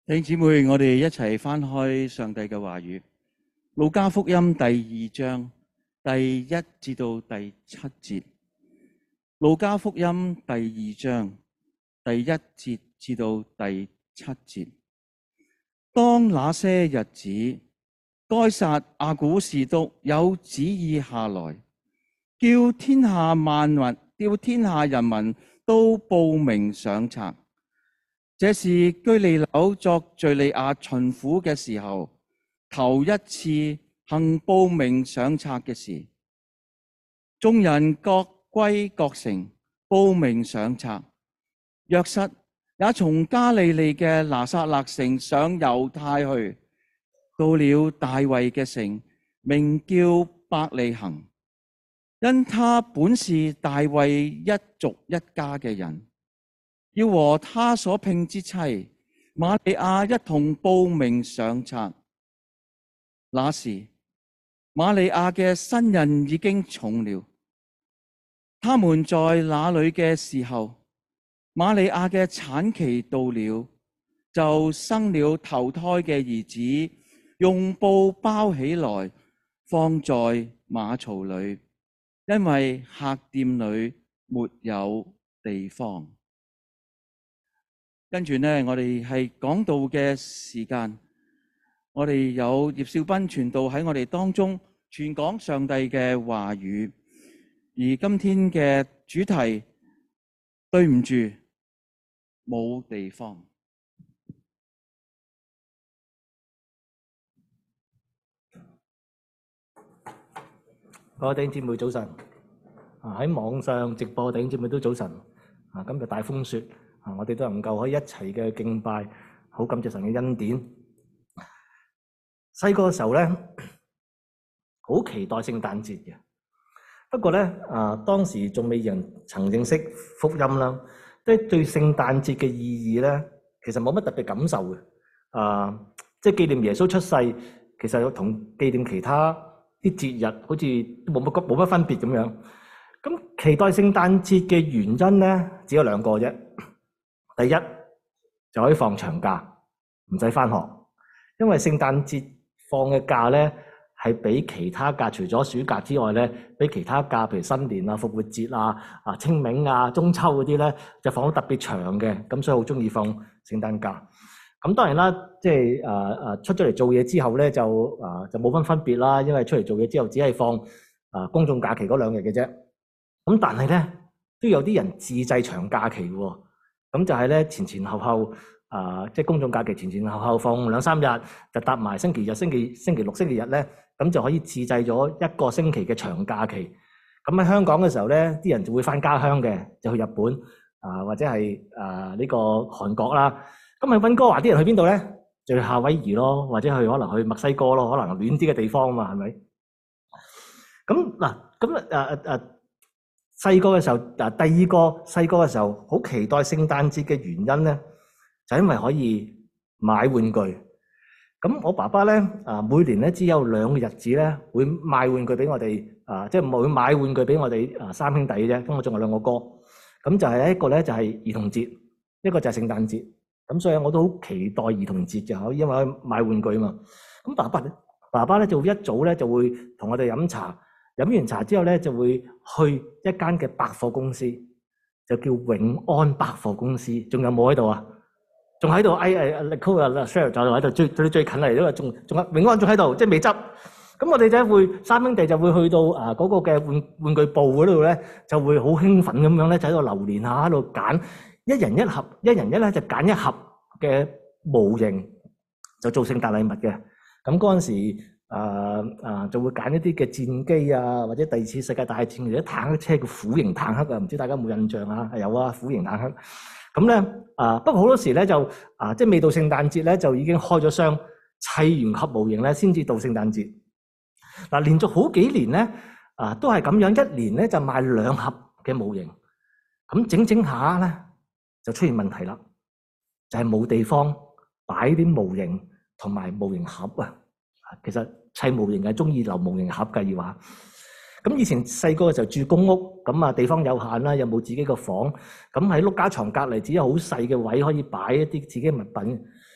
弟兄姊妹，我哋一齊翻開上帝嘅話語，路加福音第2章第1至到第7節。路加福音第2章第1節至到第7節。當那些日子，該撒亞古士督有旨意下來，叫天下人民都報名上冊。這是居利紐作敘利亞巡撫嘅時候，頭一次行報名上冊嘅事。眾人各歸各城，報名上冊。約瑟也從加利利嘅拿撒勒城上猶太去，到了大衛嘅城，名叫伯利恆，因他本是大衛一族一家嘅人，要和他所聘之妻瑪利亞一同報名上冊。那時瑪利亞嘅身孕已經重了，他們在那裏嘅時候，瑪利亞嘅產期到了，就生了頭胎嘅兒子，用布包起來，放在馬槽裏，因為客店裏沒有地方。跟住呢，我哋係講道嘅時間，我哋有葉少斌傳道喺我哋當中傳講上帝嘅話語。而今天嘅主題，對唔住，冇地方。 各位弟兄姊妹早晨，喺網上直播弟兄姊妹都早晨。今日大風雪，我哋都能夠可以一齊嘅敬拜，好感謝神嘅恩典。細個嘅時候咧，好期待聖誕節嘅。不過咧，當時仲未曾認識福音啦，即係對聖誕節嘅意義咧，其實冇乜特別感受嘅。即係紀念耶穌出世，其實同紀念其他啲節日好似冇乜分別咁樣。咁期待聖誕節嘅原因咧，只有兩個啫。第一就可以放長假，唔使返學，因為聖誕節放嘅假咧係比其他假，除咗暑假之外咧，比其他假，譬如新年啊、復活節啊、清明啊、中秋嗰啲咧，就放得特別長嘅，咁所以好鍾意放聖誕假。咁當然啦，即係出咗嚟做嘢之後咧，就冇乜分別啦，因為出嚟做嘢之後只係放公眾假期嗰2日嘅啫。咁但係咧都有啲人自製長假期喎。咁就係咧前後即係公眾假期前後放2-3日，就搭埋星期日、星期六、星期日咧，咁就可以自製咗1個星期嘅長假期。咁喺香港嘅時候咧，啲人就會返家鄉嘅，就去日本或者係呢個韓國啦。咁喺溫哥華啲人去邊度咧？就去夏威夷咯，或者可能去墨西哥咯，可能暖啲嘅地方嘛，係咪？咁細個嘅時候，第二個細個嘅時候，好期待聖誕節嘅原因咧，就因為可以買玩具。咁我爸爸咧，每年咧只有2個日子咧，會買玩具俾我哋，即係會買玩具俾我哋3兄弟嘅啫。咁我仲有2個哥，咁就係一個咧就係兒童節，一個就係聖誕節。咁所以我都好期待兒童節嘅，因為可以買玩具啊嘛。咁爸爸咧就一早咧就會同我哋飲茶。飲完茶之後咧，就會去一間嘅百貨公司，就叫永安百貨公司。仲有冇喺度啊？仲喺度？Nicole 啊 ，Cheryl 就喺度，最近嚟，因為仲永安仲喺度，即係未執。咁我哋就會3兄弟就會去到嗰個嘅玩具部嗰度咧，就會好興奮咁樣咧，就喺度流連下，喺度揀一人一盒，一人一咧就揀一盒嘅模型，就做聖誕禮物嘅。咁嗰陣時。就會揀一啲嘅戰機啊，或者第2次世界大戰或者坦克車嘅虎型坦克啊，唔知大家有冇印象啊？有啊，虎型坦克。咁咧不過好多時咧就即係未到聖誕節咧，就已經開咗箱砌完盒模型咧，先至到聖誕節。連續好幾年咧都係咁樣，一年咧就賣2盒嘅模型。咁整下咧就出現問題啦，就係冇地方擺啲模型同埋模型盒啊。其實砌模型係中意留模型盒嘅要話。咁以前細個嘅時候住公屋，咁地方有限啦，又冇自己個房，咁喺碌架床隔離只有好細嘅位可以擺一啲自己嘅物品。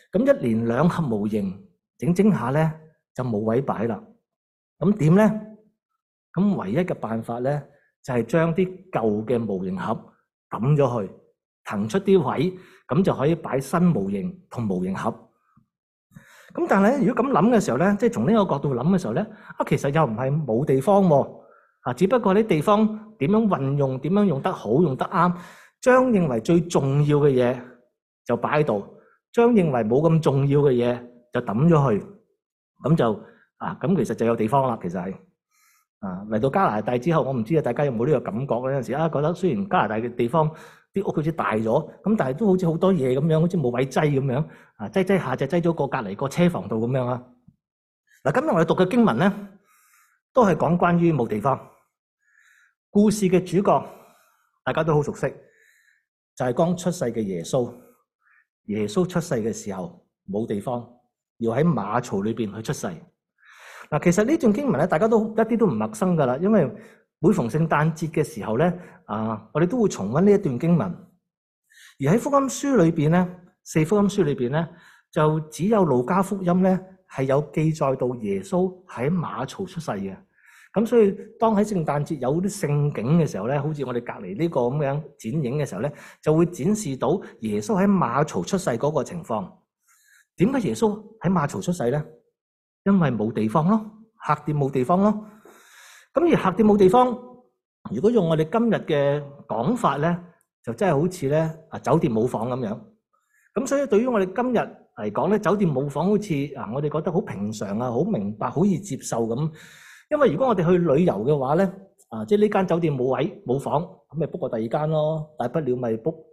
咁一連兩盒模型整下咧就冇位擺啦。咁點咧？咁唯一嘅辦法咧就係將啲舊嘅模型盒抌咗去，騰出啲位，咁就可以擺新模型同模型盒。咁但係咧，如果咁諗嘅時候咧，即係從呢個角度諗嘅時候咧，其實又唔係冇地方喎。只不過啲地方點樣運用，點樣用得好，用得啱，將認為最重要嘅嘢就擺喺度，將認為冇咁重要嘅嘢就抌咗去，咁就咁其實就有地方啦。其實係嚟到加拿大之後，我唔知大家有冇呢個感覺咧？有陣時覺得雖然加拿大嘅地方啲屋好似大咗，咁但係都好似好多嘢咁樣，好似冇位擠咁樣，擠下就擠咗個隔離個車房度咁樣啊。今日我哋讀嘅經文咧，都係講關於冇地方。故事嘅主角大家都好熟悉，就係剛出世嘅耶穌。耶穌出世嘅時候冇地方，要喺馬槽裏邊去出世。其實呢段經文咧，大家都一啲都唔陌生噶啦，因為每逢聖誕節嘅時候咧，我哋都會重溫呢一段經文。而喺福音書裏邊咧，4福音書裏邊咧，就只有路加福音咧係有記載到耶穌喺馬槽出世嘅。咁所以當喺聖誕節有啲聖景嘅時候咧，好似我哋隔離呢個咁樣剪影嘅時候咧，就會展示到耶穌喺馬槽出世嗰個情況。點解耶穌喺馬槽出世咧？因為冇地方咯，客店冇地方咯。咁而客店冇地方，如果用我哋今日嘅講法咧，就真係好似咧酒店冇房咁樣。咁所以對於我哋今日嚟講咧，酒店冇房好似我哋覺得好平常好明白，好易接受咁。因為如果我哋去旅遊嘅話咧，即係呢間酒店冇位冇房，咁咪 book 個第二間咯，大不了咪 book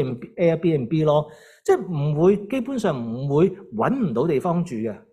Airbnb 咯，即係唔會，基本上唔會揾唔到地方住嘅，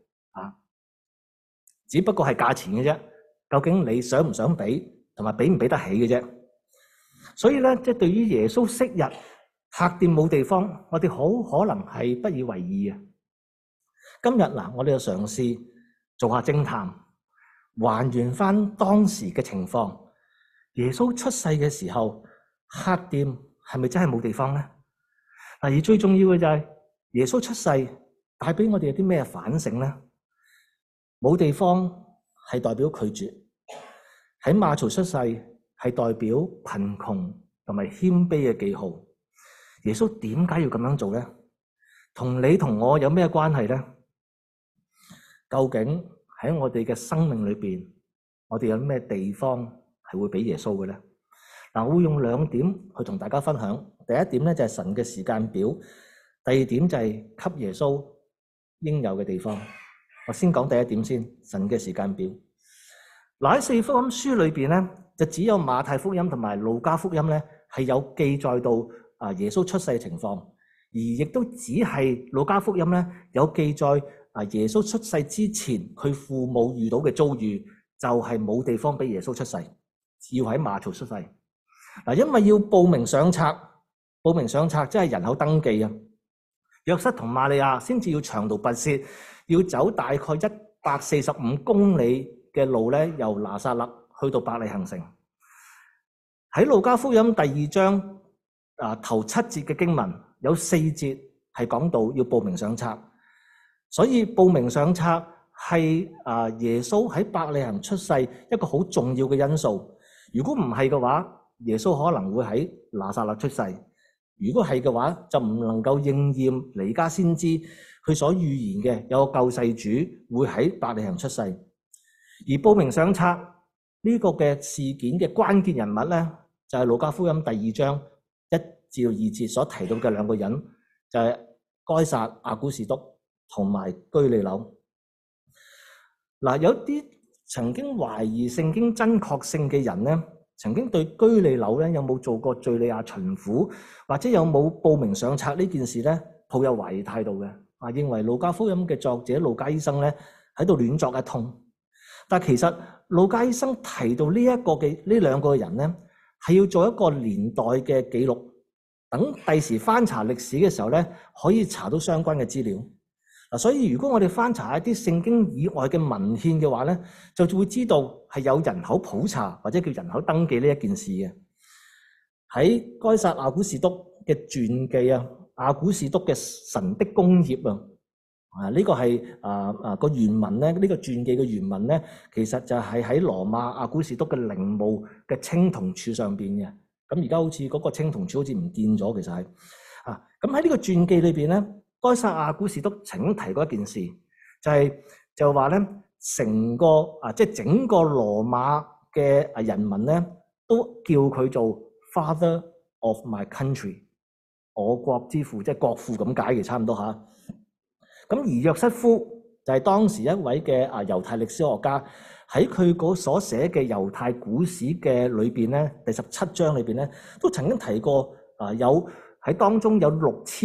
只不過係價錢嘅啫，究竟你想唔想俾，同埋俾唔俾得起嘅啫。所以咧，即係對於耶穌昔日客店冇地方，我哋好可能係不以為意嘅。今日我哋就嘗試做下偵探。還原翻當時嘅情況，耶穌出世嘅時候，客店係咪真係冇地方咧？而最重要嘅就係耶穌出世帶俾我哋有啲咩反省咧？冇地方係代表拒絕，喺馬槽出世係代表貧窮同埋謙卑嘅記號。耶穌點解要咁樣做咧？同你同我有咩關係咧？究竟喺我哋嘅生命裏邊，我哋有咩地方係會俾耶穌嘅咧？我會用2點去同大家分享。第一點咧就係神嘅時間表，第二點就係給耶穌應有嘅地方。我先講第一點先，神嘅時間表。喺4福音書裏邊咧，就只有馬太福音同埋路加福音咧係有記載到耶穌出世嘅情況，而亦都只係路加福音咧有記載耶穌出世之前佢父母遇到嘅遭遇，就係冇地方俾耶穌出世，要喺馬槽出世。因為要報名上冊即係人口登記啊。約瑟同瑪利亞先至要長途跋涉，要走大概145公里嘅路咧，由拿撒勒去到伯利恆城。喺路加福音第2章頭7節嘅經文，有4節係講到要報名上冊。所以報名上冊係耶穌喺伯利恆出世一個好重要嘅因素。如果唔係嘅話，耶穌可能會喺拿撒勒出世。如果係嘅話，就唔能夠應驗彌迦先知佢所預言嘅有個救世主會喺伯利恆出世。而報名上冊呢個嘅事件嘅關鍵人物咧，就係路加福音第2章1至2節所提到嘅2個人，就係該撒、亞古士督同埋居利樓。有啲曾經懷疑聖經真確性嘅人咧，曾經對居利樓咧有冇做過敘利亞巡撫，或者有冇報名上冊呢件事咧，抱有懷疑態度嘅，認為路加福音嘅作者路加醫生咧喺度亂作一通。但其實路加醫生提到呢2個人咧，係要做一個年代嘅記錄，等第時翻查歷史嘅時候咧，可以查到相關嘅資料。所以如果我哋翻查一啲聖經以外嘅文獻嘅話咧，就會知道係有人口普查或者叫人口登記呢一件事嘅。喺該撒亞古士督嘅傳記亞古士督嘅神的工業呢個係個原文咧，呢個傳記嘅原文咧，其實就係喺羅馬阿古士督嘅陵墓嘅青銅柱上邊嘅。咁而家好似嗰個青銅柱好似唔見咗，其實係咁喺呢個傳記裏邊咧，該撒阿古士督曾經提過一件事，就話咧，成個即係整個羅馬嘅人民咧，都叫佢做 Father of my country， 我國之父，即係國父咁解嘅，差唔多嚇。咁而約瑟夫就係當時一位嘅猶太歷史學家，喺佢嗰所寫嘅猶太古史嘅裏邊咧，第17章裏邊咧，都曾經提過有喺當中有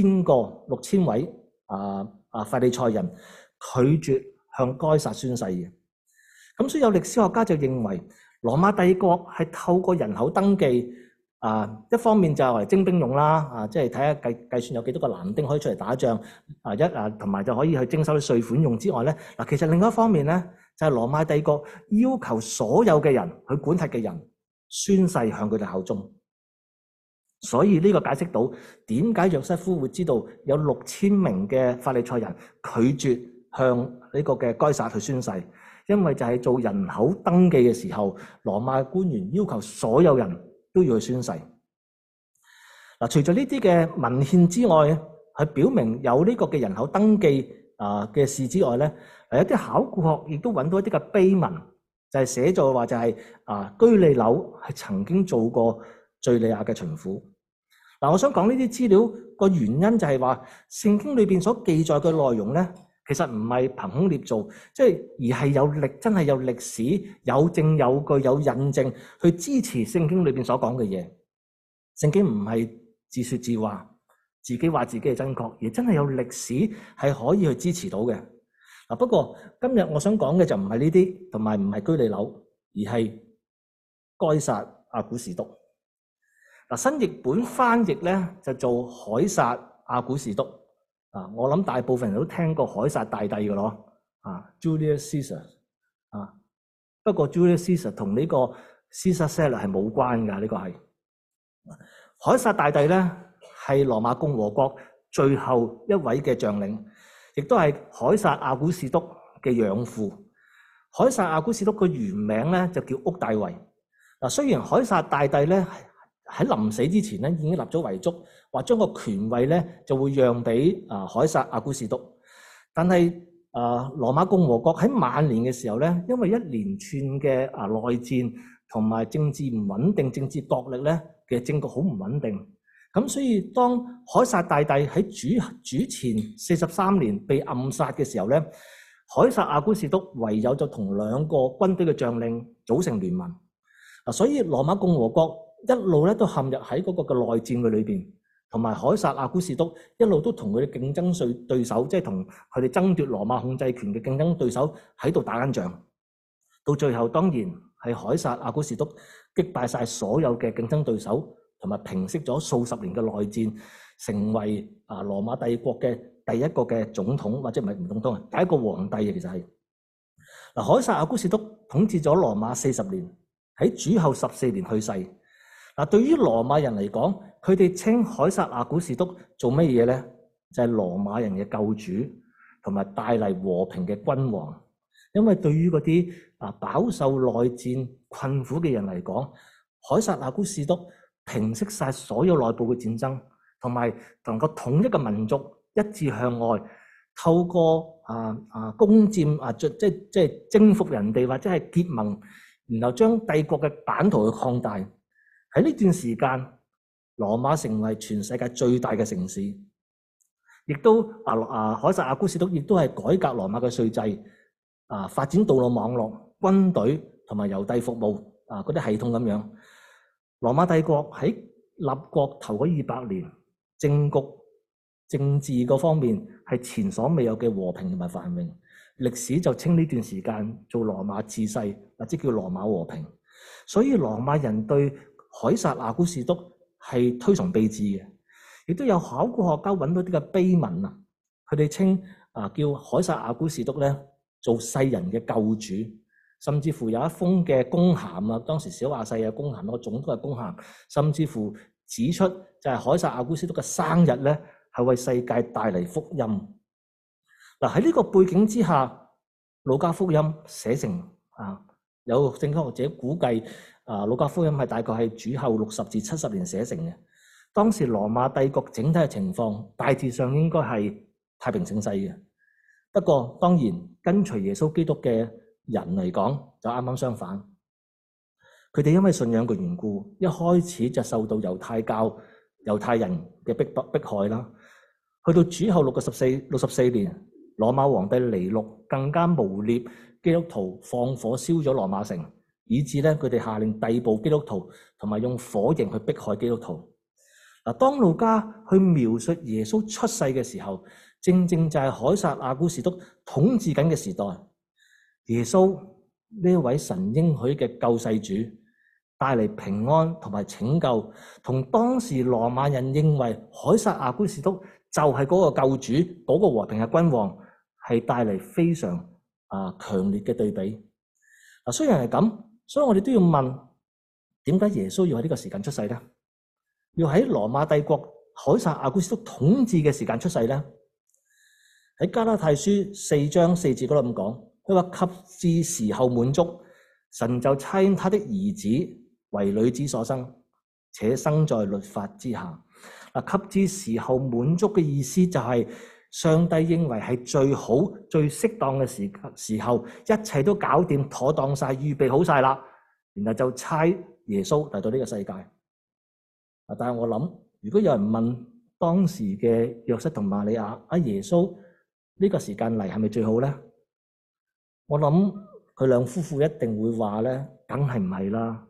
6000位法利賽人拒絕向該撒宣誓嘅。咁所以有歷史學家就認為羅馬帝國係透過人口登記一方面就係嚟徵兵用啦，即係睇下計算有幾多個男丁可以出嚟打仗同埋就可以去徵收啲稅款用之外咧，其實另一方面咧就係羅馬帝國要求所有嘅人去管轄嘅人宣誓向佢哋效忠。所以呢個解釋到點解約瑟夫會知道有6000名嘅法利賽人拒絕向呢個嘅該撒去宣誓，因為就係做人口登記嘅時候，羅馬官員要求所有人都要去宣誓。除咗呢啲嘅文獻之外，係表明有呢個嘅人口登記嘅事之外咧，有啲考古學亦都揾到一啲嘅碑文，就係寫咗話就係居利紐係曾經做過敘利亞嘅巡撫。我想講呢啲資料個原因就係話聖經裏邊所記載嘅內容咧，其實唔係憑空捏造，而係真係有歷史、有證有據、有印證去支持聖經裏邊所講嘅嘢。聖經唔係自說自話，自己話自己係真確，而真係有歷史係可以去支持到嘅。不過今日我想講嘅就唔係呢啲，同埋唔係居利紐，而係該撒阿古士督。新譯本翻譯咧就做凱撒阿古士督。我諗大部分人都聽過凱撒大帝嘅咯，Julius Caesar 不過 Julius Caesar 同呢個 Caesar Salad 係冇關㗎，呢個係凱撒大帝咧係羅馬共和國最後一位嘅將領，亦都係凱撒阿古士督嘅養父。凱撒阿古士督個原名咧就叫屋大維。雖然凱撒大帝咧喺臨死之前咧已經立咗遺囑，話將個權位咧就會讓俾凱撒阿古士督，但係羅馬共和國喺晚年嘅時候咧，因為一連串嘅內戰同埋政治唔穩定、政治角力咧嘅政局好唔穩定，咁所以當凱撒大帝喺主前43年被暗殺嘅時候咧，凱撒阿古士督唯有就同2個軍隊嘅將領組成聯盟。所以羅馬共和國一路咧都陷入喺嗰個嘅內戰嘅裏邊，同埋凱撒阿古士督一路都同佢哋競爭對手，即係同佢哋爭奪羅馬控制權嘅競爭對手喺度打緊仗。到最後當然係凱撒阿古士督擊敗晒所有嘅競爭對手，同埋平息咗數十年嘅內戰，成為羅馬帝國嘅第一個嘅總統，或者唔係總統，第一個皇帝其實係凱撒阿古士督統治咗羅馬40年，喺主後14年去世。對於羅馬人嚟講，佢哋稱凱撒阿古士督做乜嘢咧？就係羅馬人嘅救主，同埋帶嚟和平嘅君王。因為對於嗰啲飽受內戰困苦嘅人嚟講，凱撒阿古士督平息晒所有內部嘅戰爭，同埋能夠統一嘅民族一致向外，透過攻佔即係征服人哋，或者係結盟，然後將帝國嘅版圖去擴大。喺呢段時間，羅馬成為全世界最大嘅城市，亦都凱撒阿古士督亦都係改革羅馬嘅稅制，發展道路網絡、軍隊同埋郵遞服務嗰啲系統咁樣。羅馬帝國喺立國頭嗰200年，政局政治嗰方面係前所未有嘅和平同埋繁榮。歷史就稱呢段時間做羅馬治世，或者叫羅馬和平。所以羅馬人對凱撒阿古士督係推崇備至嘅，亦都有考古學家揾到啲嘅碑文佢哋稱叫凱撒阿古士督咧做世人嘅救主，甚至乎有一封嘅公函當時小亞細亞公函，個總督嘅公函，甚至乎指出就係凱撒阿古士督嘅生日咧係為世界帶嚟福音。 嗱，喺呢個背景之下，路加福音寫成有聖經學者估計路加福音係大概係主後60至70年寫成嘅。當時羅馬帝國整體嘅情況大致上應該係太平盛世嘅。不過當然跟隨耶穌基督嘅人嚟講就啱啱相反。佢哋因為信仰嘅緣故，一開始就受到猶太人嘅迫害啦。去到主後64年，羅馬皇帝尼祿更加誣衊基督徒，放火燒咗羅馬城，以致咧佢哋下令逮捕基督徒，同埋用火刑去迫害基督徒。嗱，當路加去描述耶穌出世嘅時候，正正就係凱撒亞古士督統治緊嘅時代。耶穌呢一位神應許嘅救世主，帶嚟平安同埋拯救，同當時羅馬人認為凱撒亞古士督就係嗰個救主，嗰個和平嘅君王，係帶嚟非常強烈嘅對比。雖然係咁，所以我哋都要問，點解耶穌要喺呢個時間出世呢？要喺羅馬帝國凱撒亞古士督統治嘅時間出世呢？喺加拉太書4章4節嗰度咁講，佢話及至時候滿足，神就差他的兒子為女子所生，且生在律法之下。及至時候滿足嘅意思就係上帝認為係最好、最適當嘅時候，一切都搞掂妥當晒、預備好晒啦，然後就差耶穌嚟到呢個世界。但係我諗，如果有人問當時嘅約瑟同瑪利亞，耶穌呢個時間嚟係咪最好咧？我諗佢兩夫婦一定會話咧，梗係唔係啦。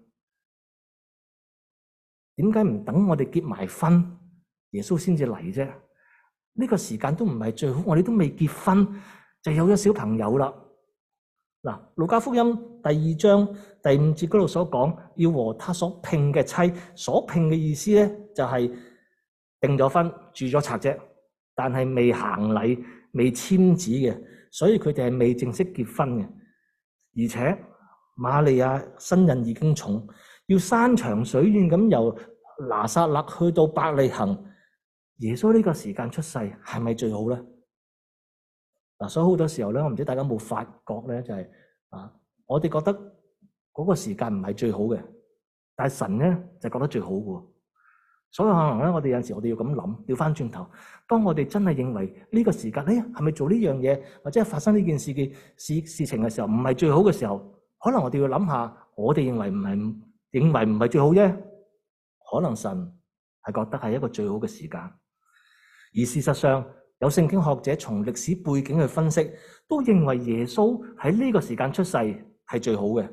點解唔等我哋結埋婚，耶穌先至嚟啫？呢個時間都唔係最好，我哋都未結婚就有咗小朋友啦。嗱，路加福音第2章第5節嗰度所講，要和他所聘嘅妻，所聘嘅意思咧就係訂咗婚、住咗冊啫，但係未行禮、未簽紙嘅，所以佢哋係未正式結婚嘅。而且瑪利亞身孕已經重，要山長水遠咁由拿撒勒去到伯利恆，耶穌呢個時間出世係咪最好咧？所以好多時候咧，我唔知大家有冇發覺咧，就係我哋覺得嗰個時間唔係最好嘅，但係神咧就覺得最好嘅。所以可能咧，我哋有陣時我哋要咁諗，調翻轉頭，當我哋真係認為呢個時間，係咪做呢樣嘢或者係發生呢件事嘅事情嘅時候，唔係最好嘅時候，可能我哋要諗下，我哋認為唔係最好啫，可能神係覺得係一個最好嘅時間。而事實上，有聖經學者從歷史背景去分析，都認為耶穌喺呢個時間出世係最好嘅。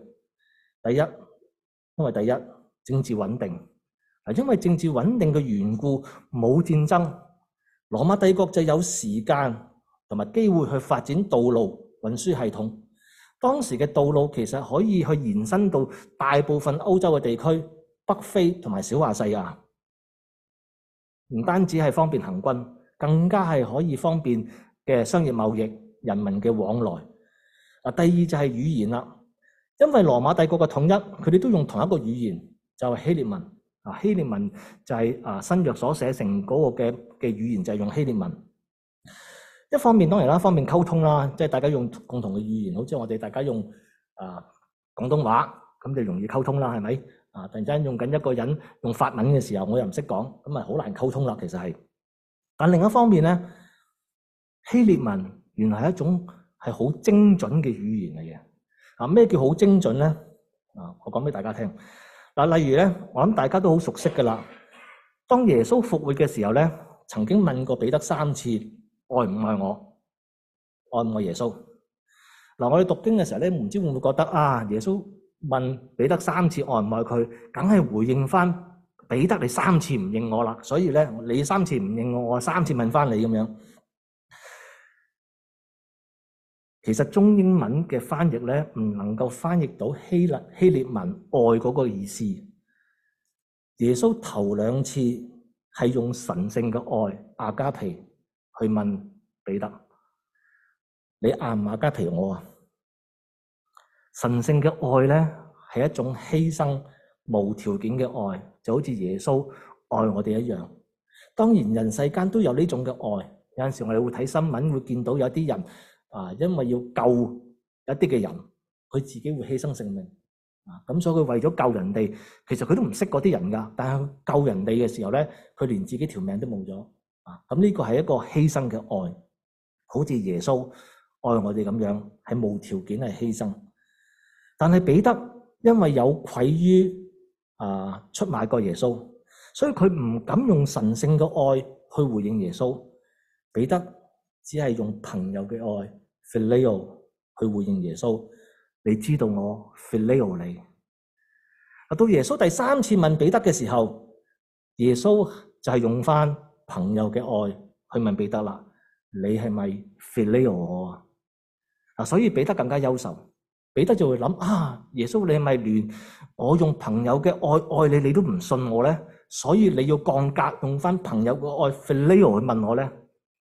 因為第一政治穩定，因為政治穩定嘅緣故，冇戰爭，羅馬帝國就有時間同埋機會去發展道路運輸系統。當時嘅道路其實可以去延伸到大部分歐洲嘅地區，北非同埋小亞細亞。唔單止係方便行軍，更加係可以方便嘅商業貿易、人民嘅往來。第二就係語言啦，因為羅馬帝國嘅統一，佢哋都用同一個語言，就係希臘文。希臘文就係新約所寫成嗰個嘅語言，就係用希臘文。一方面當然啦，方便溝通啦，即係大家用共同嘅語言，好似我哋大家用廣東話，咁就容易溝通啦，係咪？突然間用緊一個人用法文嘅時候，我又唔識講，咁咪好難溝通啦。其實係，但另一方面咧，希臘文原來係一種係好精準嘅語言嚟嘅。咩叫好精準咧？我講俾大家聽。例如咧，我諗大家都好熟悉噶啦。當耶穌復活嘅時候咧，曾經問過彼得3次：愛唔愛我？愛唔愛耶穌？我哋讀經嘅時候咧，唔知會唔會覺得耶穌問彼得3次愛唔愛佢，梗係回應翻彼得你3次唔認我啦，所以咧你3次唔認我，我3次問翻你咁樣。其實中英文嘅翻譯咧，唔能夠翻譯到希臘文愛嗰個意思。耶穌頭2次係用神聖嘅愛阿加皮去問彼得：你阿唔阿加皮我啊？神聖嘅愛咧係一種犧牲無條件嘅愛，就好似耶穌愛我哋一樣。當然人世間都有呢種嘅愛， 有陣時我哋會睇新聞，會見到有啲人因為要救一啲嘅人，佢自己會犧牲性命咁所以佢為咗救人哋，其實佢都唔識嗰啲人㗎，但係救人哋嘅時候咧，佢連自己條命都冇咗咁呢個係一個犧牲嘅愛，好似耶穌愛我哋咁樣，係無條件係犧牲。但係彼得因為有愧於出賣過耶穌，所以佢唔敢用神聖嘅愛去回應耶穌。彼得只係用朋友嘅愛 phileo 去回應耶穌。你知道我 phileo 你。到耶穌第3次問彼得嘅時候，耶穌就係用翻朋友嘅愛去問彼得啦。你係咪 phileo 我所以彼得更加憂愁。彼得就會諗耶穌你係咪連我用朋友嘅愛愛你，你都唔信我咧？所以你要降格，用翻朋友嘅愛 phileo 去問我咧？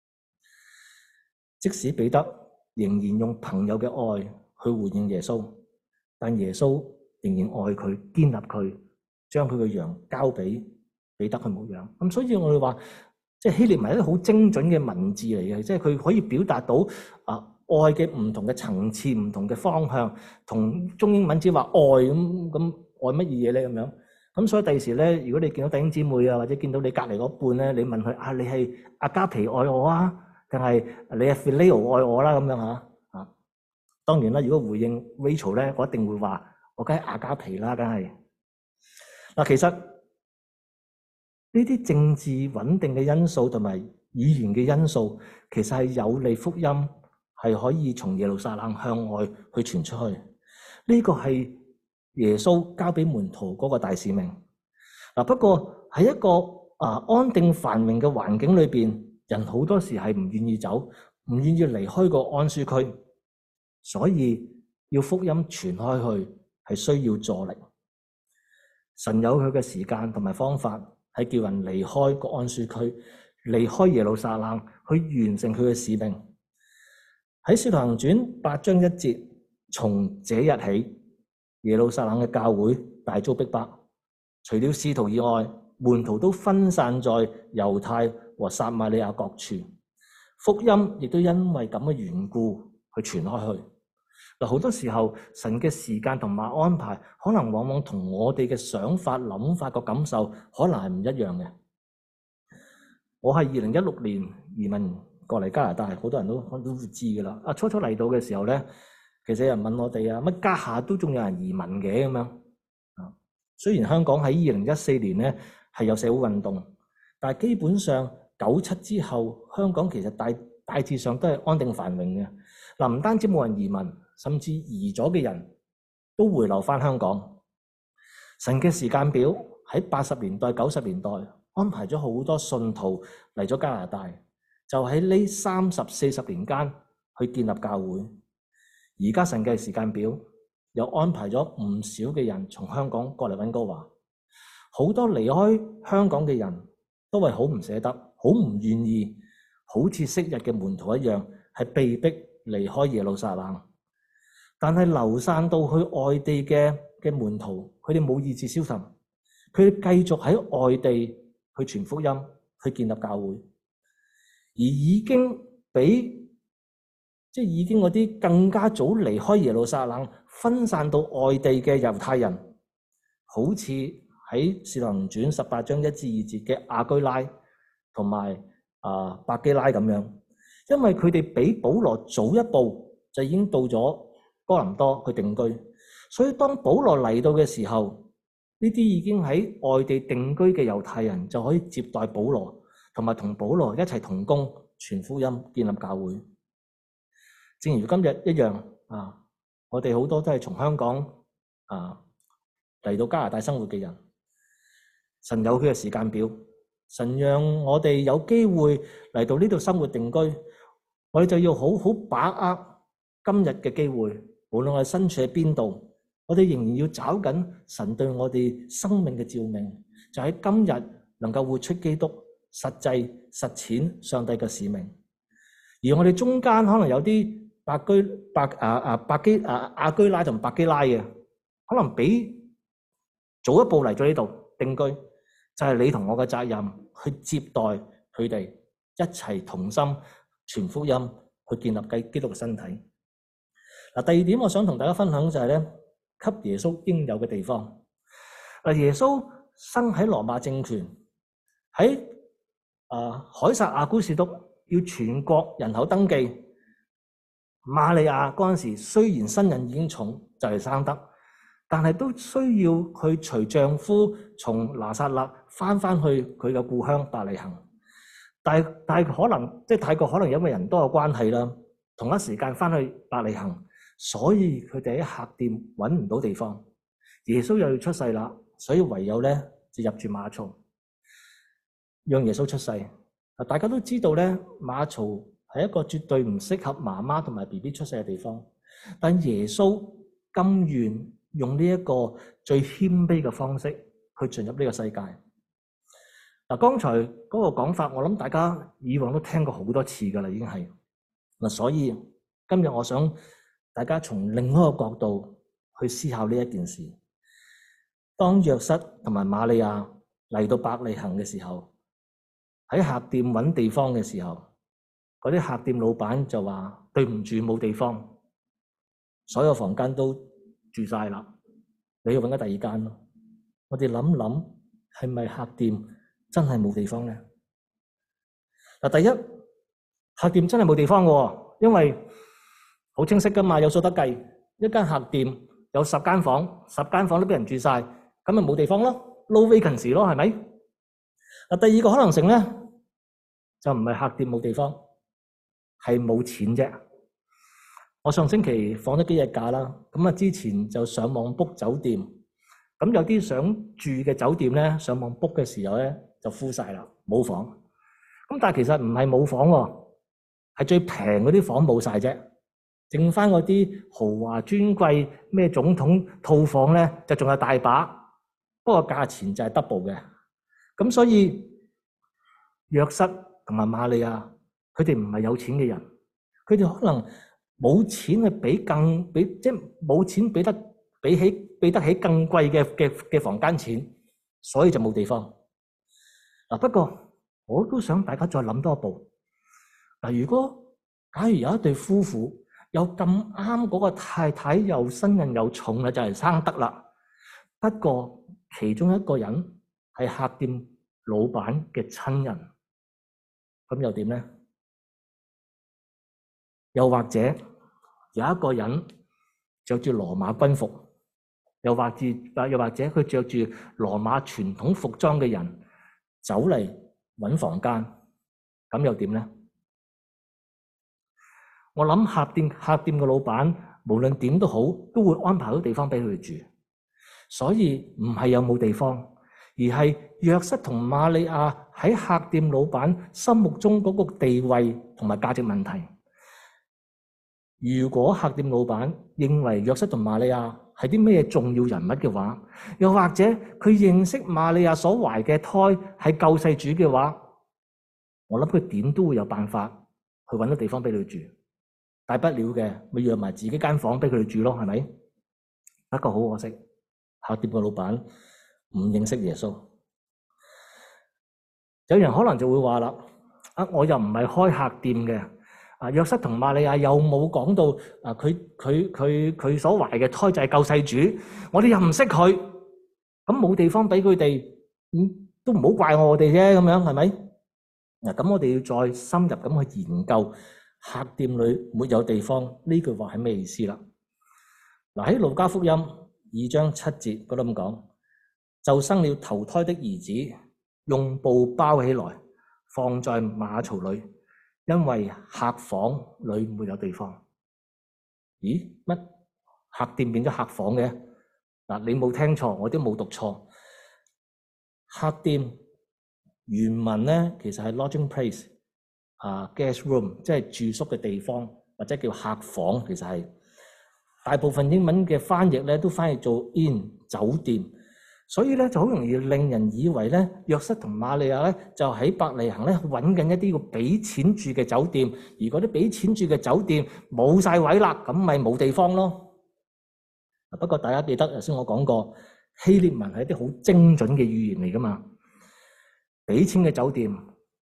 即使彼得仍然用朋友嘅愛去回應耶穌，但耶穌仍然愛佢，建立佢，將佢嘅羊交俾彼得去牧養。咁所以我哋話，即係希臘文係一啲好精準嘅文字嚟嘅，即係佢可以表達到愛嘅唔同嘅層次、唔同嘅方向，同中英文只話愛咁愛乜嘢咧咁樣。咁所以第時咧，如果你見到弟兄姊妹或者見到你隔離嗰半咧，你問佢你係阿加皮愛我定係你係 phileo 愛我啦咁樣嚇。當然啦，如果回應 Rachel 咧，我一定會話我梗係阿加皮啦，梗係。其實呢啲政治穩定嘅因素同埋語言嘅因素，其實係有利福音係可以從耶路撒冷向外去傳出去。呢個係耶穌交俾門徒嗰個大使命。不過喺一個安定繁榮嘅環境裏邊，人好多時係唔願意走，唔願意離開個安舒區，所以要福音傳開去係需要助力。神有佢嘅時間同埋方法，係叫人離開個安舒區，離開耶路撒冷，去完成佢嘅使命。喺《使徒行傳》8章1節，從這日起，耶路撒冷嘅教會大遭逼迫，除了使徒以外，門徒都分散在猶太和撒瑪利亞各處，福音亦都因為咁嘅緣故去傳開去。好多時候神嘅時間同埋安排，可能往往同我哋嘅想法、諗法個感受，可能係唔一樣嘅。我係2016年移民過嚟加拿大，好多人都會知噶啦。初初嚟到嘅時候咧，其實有人問我哋乜家下都仲有人移民嘅咁樣。雖然香港喺2014年咧係有社會運動，但係基本上97之後，香港其實大致上都係安定繁榮嘅。唔單止冇人移民，甚至移咗嘅人都回流翻香港。神嘅時間表喺80年代、90年代安排咗好多信徒嚟咗加拿大，就喺呢30、40年間去建立教會。而家神嘅時間表又安排咗唔少嘅人從香港過嚟溫哥華。好多離開香港嘅人都係好唔捨得，好唔願意，好似昔日嘅門徒一樣，係被逼離開耶路撒冷。但係流散到去外地嘅門徒，佢哋冇意志消沉，佢哋繼續喺外地去傳福音，去建立教會。而已經嗰啲更加早離開耶路撒冷，分散到外地嘅猶太人，好似喺使徒行傳18章1至2節嘅亞居拉同埋百基拉咁樣，因為佢哋比保羅早一步就已經到咗哥林多去定居，所以當保羅嚟到嘅時候，呢啲已經喺外地定居嘅猶太人就可以接待保羅，同埋同保羅一齊同工傳福音，建立教會。正如今日一樣我哋好多都係從香港嚟到加拿大生活嘅人。神有佢嘅時間表，神讓我哋有機會嚟到呢度生活定居，我哋就要好好把握今日嘅機會。無論我哋身處喺邊度，我哋仍然要找緊神對我哋生命嘅召命，就喺今日能夠活出基督，實際實踐上帝嘅使命。而我哋中間可能有啲亞居拉同百基拉嘅，可能比早一步嚟咗呢度定居，就係你同我嘅責任去接待佢哋，一一齊同心傳福音，去建立基督嘅身體。嗱，第二點我想同大家分享就係咧，給耶穌應有嘅地方。嗱，耶穌生喺羅馬政權，喺凱撒亞古士督要全國人口登記，瑪利亞嗰陣時雖然身孕已經重，就係生得，但係都需要去隨丈夫從拿撒勒翻去佢嘅故鄉伯利恆。但係可能即係泰國可能因為人多嘅關係啦，同一時間翻去伯利恆，所以佢哋喺客店揾唔到地方。耶穌又要出世啦，所以唯有咧就入住馬槽，讓耶穌出世。大家都知道咧，馬槽係一個絕對唔適合媽媽同埋 BB 出世嘅地方，但耶穌甘願用呢一個最謙卑嘅方式去進入呢個世界。嗱，剛才嗰個講法，我諗大家以往都聽過好多次㗎啦，已經係嗱，所以今日我想大家從另一個角度去思考呢一件事。當約瑟同埋瑪利亞嚟到伯利恆嘅時候，喺客店揾地方嘅時候，嗰啲客店老闆就話：對唔住，冇地方，所有房間都住晒啦，你要揾個第二間咯。我哋諗諗，係咪客店真係冇地方咧？嗱，第一，客店真係冇地方嘅，因為好清晰噶嘛，有數得計，一間客店有10間房，10間房都俾人住晒，咁咪冇地方咯 ，low vacancy 咯，係咪？嗱，第二個可能性咧，就唔係客店冇地方，係冇錢啫。我上星期放咗幾日假啦，咁啊之前就上網 book 酒店，咁有啲想住嘅酒店咧，上網 book 嘅時候咧就 full 晒啦，冇房。咁但係其實唔係冇房喎，係最平嗰啲房冇晒啫，剩翻嗰啲豪華尊貴咩總統套房咧，就仲有大把，不過價錢就係 double 嘅。咁所以約瑟同埋瑪利亞，佢哋唔係有錢嘅人，佢哋可能冇錢去即係冇錢俾得起更貴嘅房間錢，所以就冇地方。嗱，不過我都想大家再諗多一步。嗱，假如有一對夫婦有咁啱嗰個太太又身孕又重啦，就係生得啦。不過其中一個人係客店老闆嘅親人，咁又點咧？又或者有一個人着住羅馬軍服，又或者佢着住羅馬傳統服裝嘅人走嚟揾房間，咁又點咧？我諗客店嘅老闆無論點都好，都會安排到地方俾佢哋住。所以唔係有冇地方，而係約瑟同瑪利亞喺客店老闆心目中嗰個地位同埋價值問題。如果客店老闆認為約瑟同瑪利亞係啲咩重要人物嘅話，又或者佢認識瑪利亞所懷嘅胎係救世主嘅話，我諗佢點都會有辦法去揾到地方俾佢住。大不了嘅咪讓埋自己間房俾佢哋住咯，係咪？不過好可惜，客店個老闆唔認識耶穌。有人可能就會話啦：我又唔係開客店嘅，約瑟同瑪利亞又冇講到佢所懷嘅胎就係救世主，我哋又唔識佢，咁冇地方俾佢哋，都唔好怪我哋啫，咁樣係咪？嗱，咁我哋要再深入咁去研究客店裏沒有地方呢句話係咩意思啦？嗱，喺路加福音2章7節嗰度咁講，就生了頭胎的兒子，用布包起來，放在馬槽裏，因為客房裏沒有地方。咦？乜客店變咗客房嘅？嗱，你冇聽錯，我都冇讀錯。客店原文咧其實係 lodging place。guest room 即係住宿嘅地方，或者叫客房，其實係大部分英文嘅翻譯咧都翻譯做 inn 酒店，所以咧就好容易令人以為咧約瑟同瑪利亞咧就喺伯利恆咧揾緊一啲要俾錢住嘅酒店，而嗰啲俾錢住嘅酒店冇晒位啦，咁咪冇地方咯。不過大家記得頭先我講過，希臘文係一啲好精準嘅語言嚟噶嘛，俾錢嘅酒店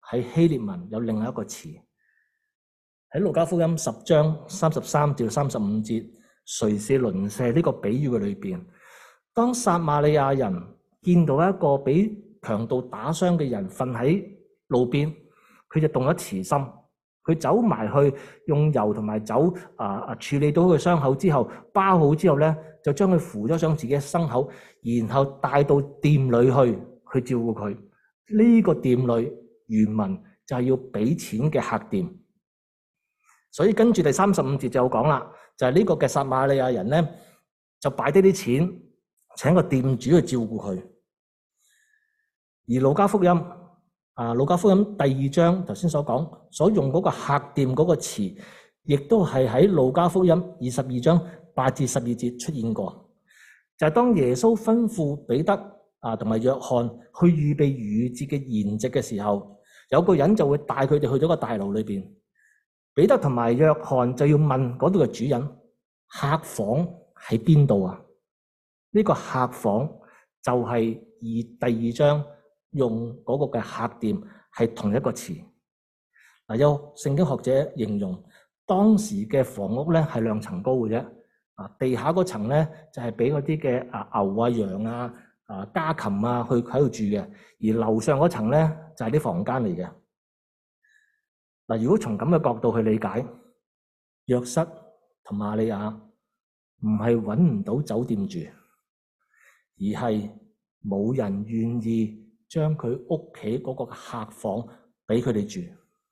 喺希臘文有另外一個詞。喺路加福音10章33至35節，誰是鄰舍呢個比喻嘅裏邊，當撒瑪利亞人見到一個俾強盜打傷嘅人瞓喺路邊，佢就動咗慈心，佢走埋去用油同埋酒處理到佢傷口之後，包好之後咧，就將佢扶咗上自己嘅牲口，然後帶到店裏去照顧佢。呢個店裏原文就係要俾錢嘅客店。所以跟住第35節就講啦，就係呢個嘅撒瑪利亞人咧，就擺低啲錢請個店主去照顧佢。而路加福音第2章頭先所講所用嗰個客店嗰個詞，亦都係喺路加福音22章8至12節出現過。就係當耶穌吩咐彼得同埋約翰去預備逾越節嘅筵席嘅時候，有個人就會帶佢哋去到個大樓裏邊。彼得同埋約翰就要問嗰度嘅主人，客房喺邊度啊？呢個客房就係第2章用嗰個嘅客店係同一個詞。有聖經學者形容當時嘅房屋咧係2層高嘅啫。地下嗰層咧就係俾嗰啲嘅牛羊家禽去喺度住嘅，而樓上嗰層咧就係啲房間嚟嘅。如果從咁嘅角度去理解，約瑟同瑪利亞唔係揾唔到酒店住，而係冇人願意將佢屋企嗰個客房俾佢哋住。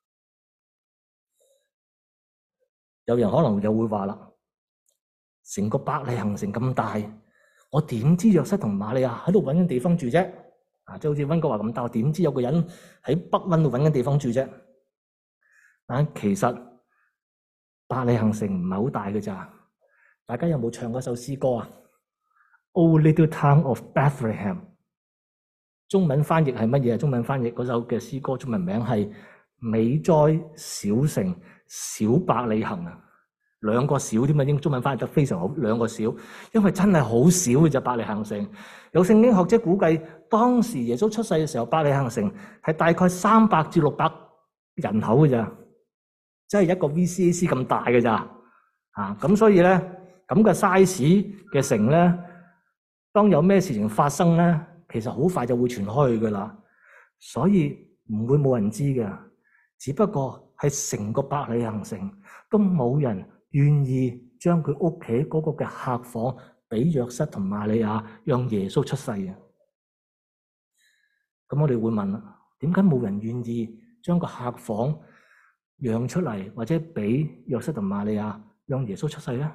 有人可能又會話啦，成個伯利恆城咁大，我點知約瑟同瑪利亞喺度揾緊地方住啫？即係好似溫哥華咁大，我點知有個人喺北溫度揾緊地方住啫？但其實伯利恆城唔係好大嘅咋。大家有冇唱過首詩歌啊？ O Little Town of Bethlehem。中文翻譯係乜嘢？中文翻譯嗰首嘅詩歌中文名係美哉小城小伯利恆啊，2個小添啊，英中文翻譯得非常好，2個小，因為真係好少嘅啫。伯利恆城有聖經學者估計，當時耶穌出世嘅時候，伯利恆城係大概300至600人口嘅咋。即係一個 VCAC 咁大嘅咋，咁所以咧咁嘅 size 嘅城咧，當有咩事情發生咧，其實好快就會傳開去噶啦，所以唔會冇人知嘅。只不過係成個伯利恆城都冇人願意將佢屋企嗰個嘅客房俾約瑟同瑪利亞，讓耶穌出世嘅。咁我哋會問啦，點解冇人願意將個客房讓出嚟，或者俾約瑟同瑪利亞讓耶穌出世咧？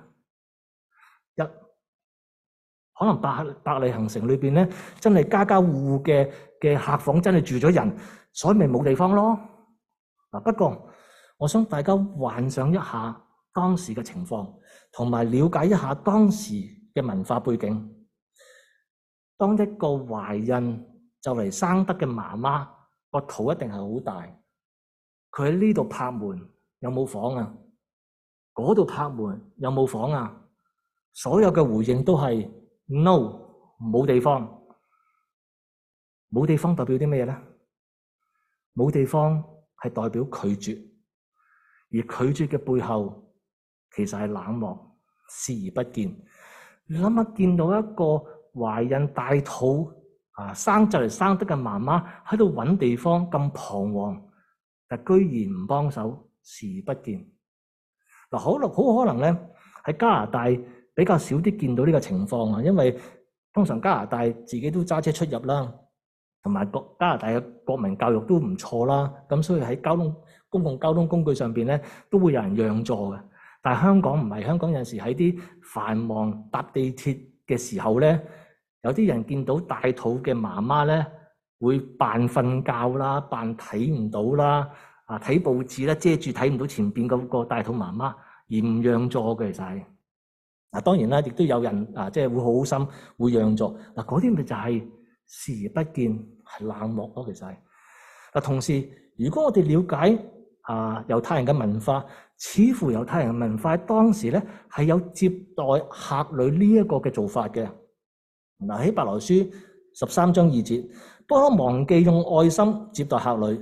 可能伯利恆城裏邊咧，真係家家戶戶嘅客房真係住咗人，所以咪冇地方咯。不過我想大家幻想一下當時嘅情況，同埋了解一下當時嘅文化背景。當一個懷孕就嚟生得嘅媽媽，個肚一定係好大。佢喺呢度拍門，有冇房啊？嗰度拍門，有冇房啊？所有嘅回應都係 no， 冇地方。冇地方代表啲咩咧？冇地方係代表拒絕，而拒絕嘅背後其實係冷漠、視而不見。你諗下，見到一個懷孕大肚生就嚟生得嘅媽媽喺度揾地方咁彷徨，但居然唔幫手，視而不見。好可能咧喺加拿大比較少啲見到呢個情況啊，因為通常加拿大自己都揸車出入啦，同埋加拿大嘅國民教育都唔錯啦，咁所以喺公共交通工具上邊咧都會有人讓座嘅。但係香港唔係，香港有陣時喺啲繁忙搭地鐵嘅時候咧，有啲人見到大肚嘅媽媽咧，會扮瞓覺啦，扮睇唔到啦，睇報紙咧遮住睇唔到前邊嗰個大肚媽媽，而唔讓座嘅。其實係當然啦，亦都有人即係會好心會讓座。嗰啲咪就係視而不見，係冷漠咯。其實係同時，如果我哋了解猶太人嘅文化，似乎猶太人嘅文化喺當時咧係有接待客旅呢一個嘅做法嘅。喺希伯來書13章2節，不可忘記用愛心接待客旅，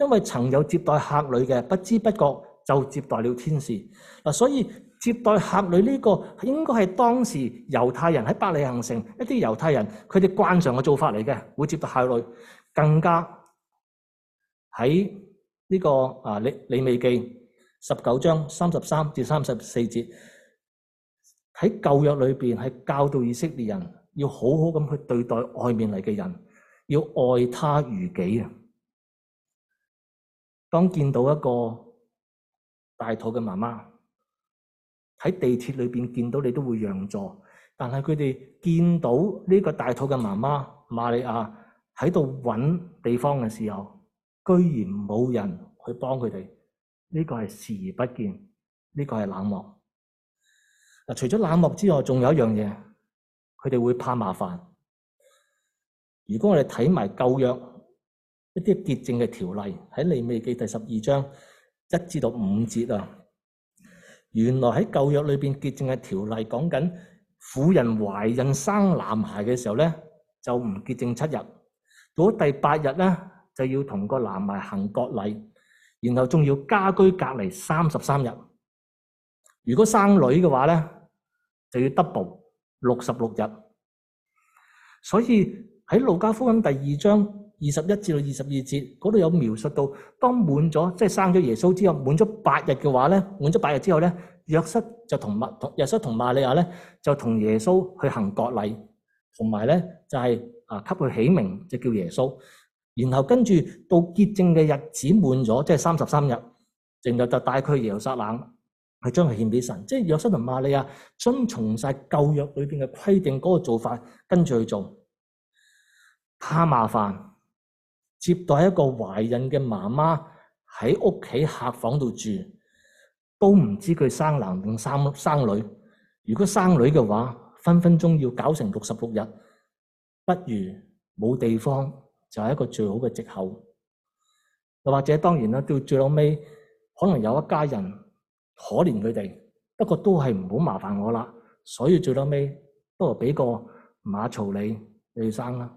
因為曾有接待客旅嘅，不知不覺就接待了天使。所以接待客旅呢個應該係當時猶太人喺伯利恆城一啲猶太人佢哋慣常嘅做法嚟嘅，會接待客旅。更加喺呢個利未記19章33至34節，喺舊約裏邊係教導以色列人要好好咁去對待外面嚟嘅人，要愛他如己啊！當見到一個大肚嘅媽媽喺地鐵裏邊見到你都會讓座，但係佢哋見到呢個大肚嘅媽媽瑪利亞喺度揾地方嘅時候，居然冇人去幫佢哋，呢個係視而不見，呢個係冷漠。除咗冷漠之外，仲有一樣嘢，佢哋會怕麻煩。如果我哋睇埋舊約一啲潔淨嘅條例，喺利未記第12章1至5節啊，原來喺舊約裏邊潔淨嘅條例講緊婦人懷孕生男孩嘅時候咧，就唔潔淨7日，到咗第8日咧就要同個男孩行割禮，然後仲要家居隔離33日。如果生女嘅話咧，就要 double 66日。所以喺路加福音第2章21至22節嗰度有描述到，當滿咗即係生咗耶穌之後，滿咗8日嘅話咧，滿咗8日之後咧，約瑟同瑪利亞咧就同耶穌去行割禮，同埋咧就係給佢起名就叫耶穌。然後跟住到潔淨嘅日子滿咗，即係33日，然後就帶佢去耶路撒冷，去將佢獻俾神。即係約瑟同瑪利亞遵從晒舊約裏邊嘅規定嗰個做法，跟住去做。怕麻煩，接待一個懷孕嘅媽媽喺屋企客房度住，都唔知佢生男定生女。如果生女嘅話，分分鐘要搞成66日，不如冇地方就係一個最好嘅藉口。又或者當然啦，到最後尾可能有一家人可憐佢哋，不過都係唔好麻煩我啦，所以最後尾不如俾個馬槽你去生啦。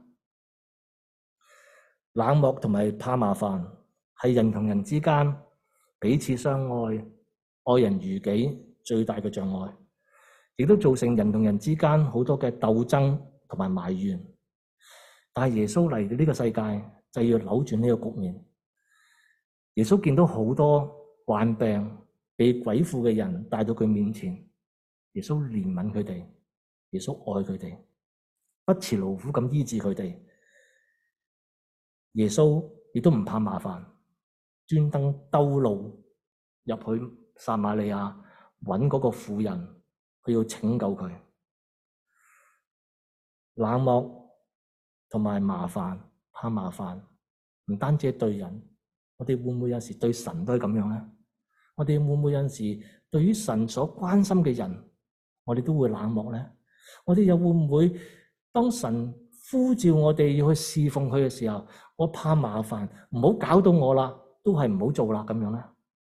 冷漠同埋怕麻煩係人同人之間彼此相愛、愛人如己最大嘅障礙，亦都造成人同人之間好多嘅鬥爭同埋埋怨。但係耶穌嚟到呢個世界就要扭轉呢個局面。耶穌見到好多患病被鬼附嘅人帶到佢面前，耶穌憐憫佢哋，耶穌愛佢哋，不辭勞苦咁醫治佢哋。耶穌亦都唔怕麻煩，專登兜路入去撒瑪利亞揾嗰個婦人，佢要拯救佢。冷漠同埋麻煩，怕麻煩，唔單止係對人，我哋會唔會有時對神都係咁樣咧？我哋會唔會有時對於神所關心嘅人，我哋都會冷漠咧？我哋又會唔會當神呼召我哋要去侍奉佢嘅時候，我怕麻煩，唔好搞到我啦，都係唔好做啦咁樣咧？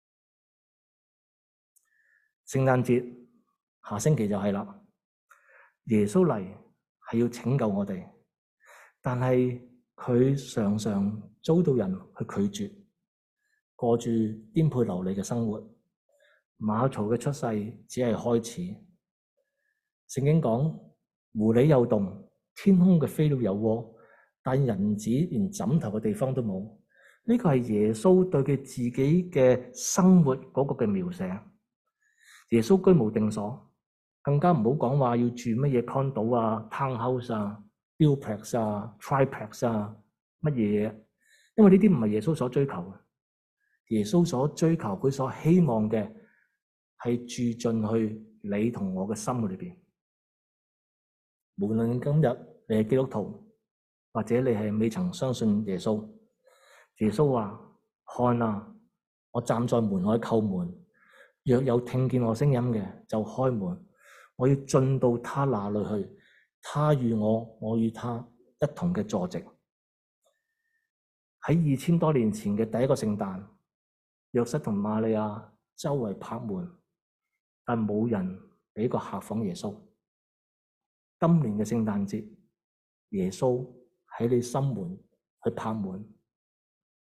聖誕節下星期就係啦，耶穌嚟係要拯救我哋，但係佢常常遭到人去拒絕，過住顛沛流離嘅生活。馬槽嘅出世只係開始。聖經講，狐狸有洞，天空嘅飛鳥有窩，但人子連枕頭嘅地方都冇。呢個係耶穌對佢自己嘅生活嗰個嘅描寫。耶穌居無定所，更加唔好講話要住乜嘢 condo 啊、townhouse 啊、duplex 啊、triplex 啊乜嘢嘢，因為呢啲唔係耶穌所追求嘅。耶穌所追求，佢所希望嘅係住進去你同我嘅心裏邊。無論今日你係基督徒，或者你係未曾相信耶穌，耶穌話：看啊，我站在門外叩門，若有聽見我聲音嘅，就開門，我要進到他那裏去，他與我，我與他一同嘅坐席。喺2000多年前嘅第一個聖誕，約瑟同瑪利亞周圍拍門，但冇人俾個客房耶穌。今年嘅聖誕節，耶穌喺你心門去拍門，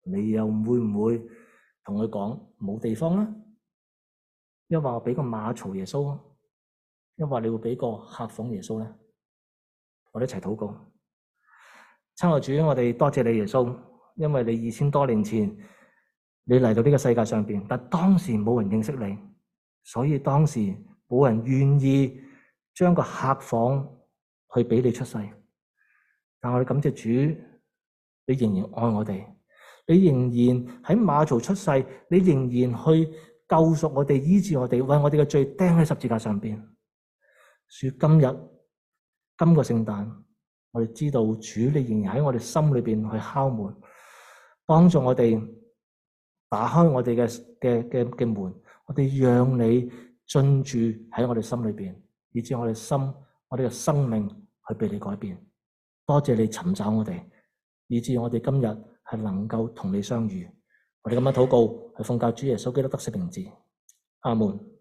你又會唔會同佢講冇地方啊？因為我俾個馬槽耶穌啊，因為你會俾個客房耶穌咧，我哋一齊禱告。親愛主，我哋多謝你耶穌，因為你2000多年前你嚟到呢個世界上邊，但當時冇人認識你，所以當時冇人願意將個客房去俾你出世。但我哋感謝主，你仍然愛我哋，你仍然喺馬槽出世，你仍然去救贖我哋，醫治我哋，為我哋嘅罪釘喺十字架上邊。主，今個聖誕，我哋知道主你仍然喺我哋心裏邊去敲門，幫助我哋打開我哋嘅門，我哋讓你進駐喺我哋心裏邊，以致我哋嘅生命去被你改變。多謝你尋找我哋，以致我哋今日係能夠同你相遇。我哋咁樣禱告，係奉教主耶穌基督得勝名字，阿門。